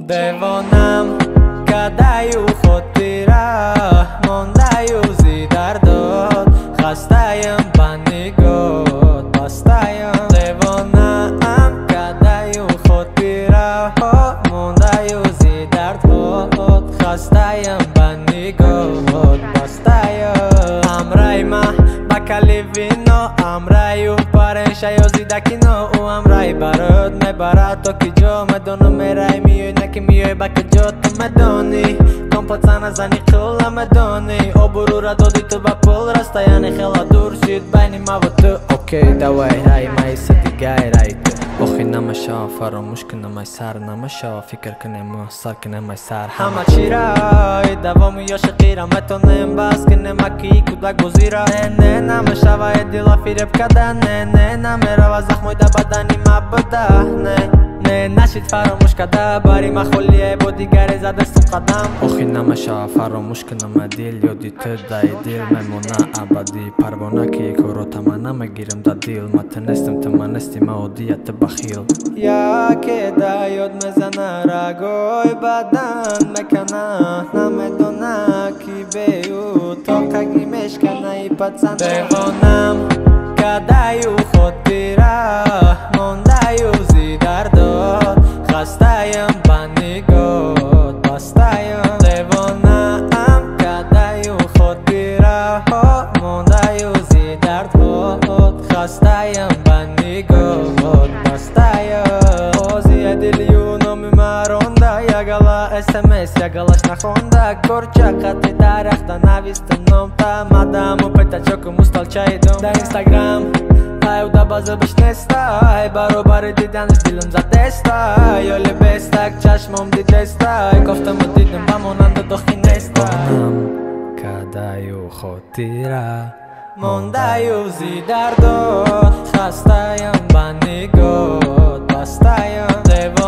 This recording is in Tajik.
دیوانم کدیو خودی را مونده‌یو زی درداد خسته‌یم بندگات بسته‌یم دیوانم کدیو خودی را مونده‌یو زی درداد خسته‌یم بندگات بسته‌یم امرای من بکلیوینو امرایو پارنشه یا زیدکینو او امرای برات میبرد تا که جا مدونو میرای میای نکی میای بک جا تو مدونی کمپات نزنی خیلی مدونی آبرو را دادی تو با پول راسته یعنی خیلی دور شد بین ما و تو اوکی دوای رای مایسه دیگه رای تو بخی نمشا فراموش کنم ای سر نمشا فکر کنم سر کنم ای سر همه چی رای دوامو یا شقیرم متونم بس کنم اکی کودک گزیره نه نمشا و دیلا فیرب کده نه نمیره و زخموی ده بدنی مبده نه نشید فراموش کده باری مخولیه با دیگری زده سو قدم اخی نمشا فراموش کنم دیل یادی تو دای دیل میمونه ابدی پروانه که یک رو تمنه میگیرم دا دیل متنستم تمنستی مودیت بخیل یا که دا یاد میزنه رگوی بدن میکنه نمیدونه کی بیو تا کگی میشکنه ای پدزن دیوانم کدیو خودی را مونده‌یو زی درداد خسته‌یم بندگات بسته‌یم دیوانم کدیو خودی را مونده‌یو زی درداد خسته‌یم بندگات بسته‌یم بازی دلیو نامی مرونده یگلا SMS یگلاش نخونده корча خطی درخته نویسته نام تا مدام و پیتا چوکو مستال چای دوم در اینستاگرام ای دا بازه بشنسته برابر دیدنش دیلم زدسته یالی بستک چشمم دیدسته گفتم و دیدم بمانند دخی نسته کدیو خودی را مونده‌یو زی درداد خسته‌یم بندگات بسته‌یم